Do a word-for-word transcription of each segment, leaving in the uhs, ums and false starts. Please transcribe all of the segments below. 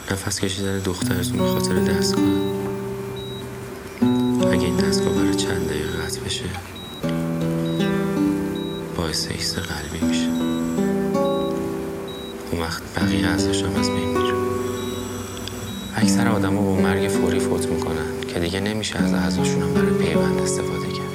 نفس کشیدن دخترتون به خاطر دستگاه. اگه این دستگاه برای چند دقیقه قطع بشه باعث ایست قلبی میشه. اون وقت بقیه اعضاشم هم از بین میره. اکثر آدم ها با مرگ فوری فوت میکنن که دیگه نمیشه از اعضاشون هم برای پیوند استفاده کرد.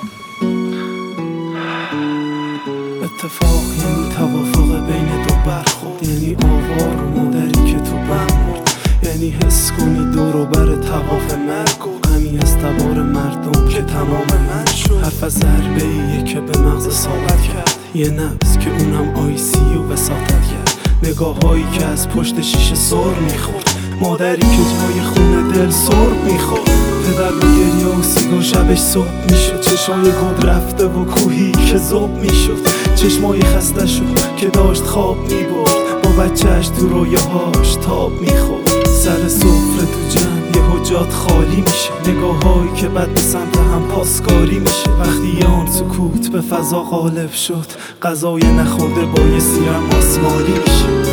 اتفاق یعنی توافق بین دو برخورد، یعنی آوار و مادری که تو بم مرد، یعنی حس کنی دور و بر تواف مرگ و غمی از تبار مردم که تمام من شد. حرف از ضربه ایه که به مغز ثابت کرد، یه نبض که اونم آی سی یو وساطت کرد، نگاه هایی که از پشت شیشه سر میخورد، مادری که جای خون دل سرب میخورد، پدر با گریه و سیگار شبش صبح میشد، چشای گود رفته و کوهی که زوب میشد، چشمای خسته شد که داشت خواب میبرد، با بچهش تو رویاهاش تاب میخورد، سر سفره تو جمع یه حجات خالی میشه، نگاه هایی که بد به سمت هم پاسکاری میشه، وقتی یه آن سکوت به فضا غالب شد، غذای نخورده بایستی هم آسمالی میشه.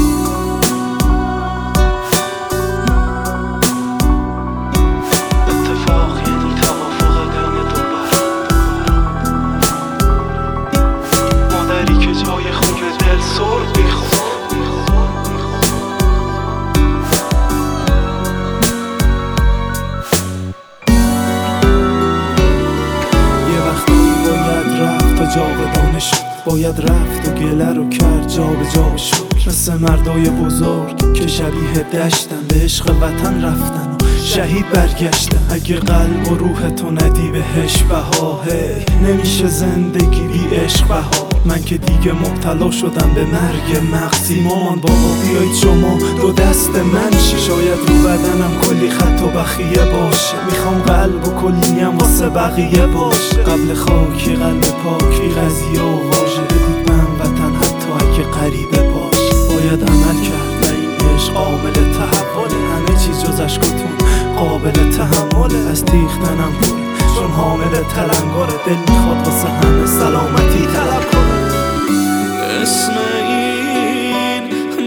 جاودانه شد، باید رفت و گله رو کرد جا به جا شد، مثل مردای بزرگ که شبیه دشتن، به عشق وطن رفتن و شهید برگشتن. اگه قلب و روح تو ندی بهش بها، هی نمیشه زندگی بی عشق بها. من که دیگه مبتلا شدم به مرگ مغزی، مامان بابا بیایید شما دو دست من شی، شاید رو بدنم کلی خط و بخیه باشه، میخوام قلب و کلیم واسه بقیه باشه، قبل خاکی قلب پاک بی قضیه و واژه، بدید من وطن حتی اگه غریبه باشه. باید عمل کرد و این عشق عامل تحوله، همه چیز جز عشقتون قابل تحمله، از تیختنم پره چون حامل تلنگاره، دل میخواد واسه همه سلامتی طلب کنه. اسم این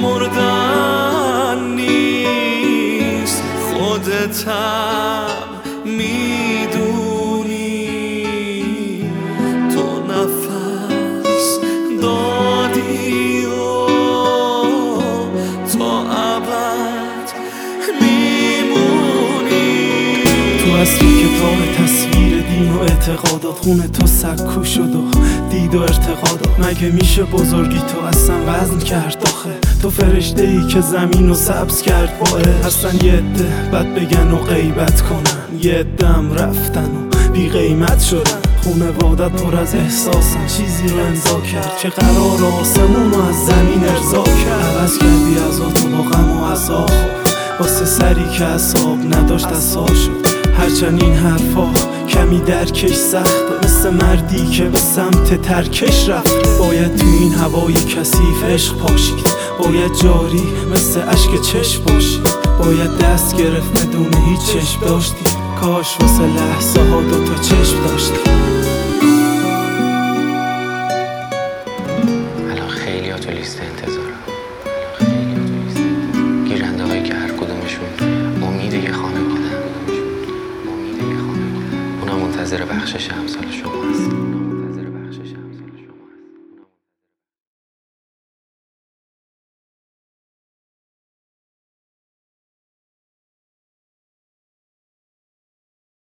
مردن نیست، خودتم میدونی، تو نفس دادی و تا ابد میمونی. تو اصلی کتاب تصویر دین و اعتقادات، خونه تو سکو شد و دید و ارتقادات، مگه میشه بزرگی تو اصلا وزن کرد آخه، تو فرشته ای که زمین رو سبز کرد با عشق. هستن یه عده بد بگن و غیبت کنن، یه عده‌ام رفتن و بی قیمت شدن، خونوادت پر از احساسن، چیزی رو امضا کرد که قرار آسمون رو از زمین ارضا کرد. عوض کردی عزاتو با غم و عذاب، واسه سری که حساب نداشت عصا شد، هرچند این حرفا کمی درکش سخته، مثل مردی که به سمت ترکش رفت. باید تو این هوای کثیف عشق پاشید، باید جاری مثل اشک چشم باشید، باید دست گرفت بدون هیچ چشم داشتی، کاش واسه لحظه ها دوتا چشم داشتی. الان خیلی ها تو لیست انتظارم، الان خیلی ها تو لیست انتظارم، گیرنده هایی که هر کدومشون امید یه خانواده هم، امید یه خانواده، اونا منتظر بخشش امثال شما.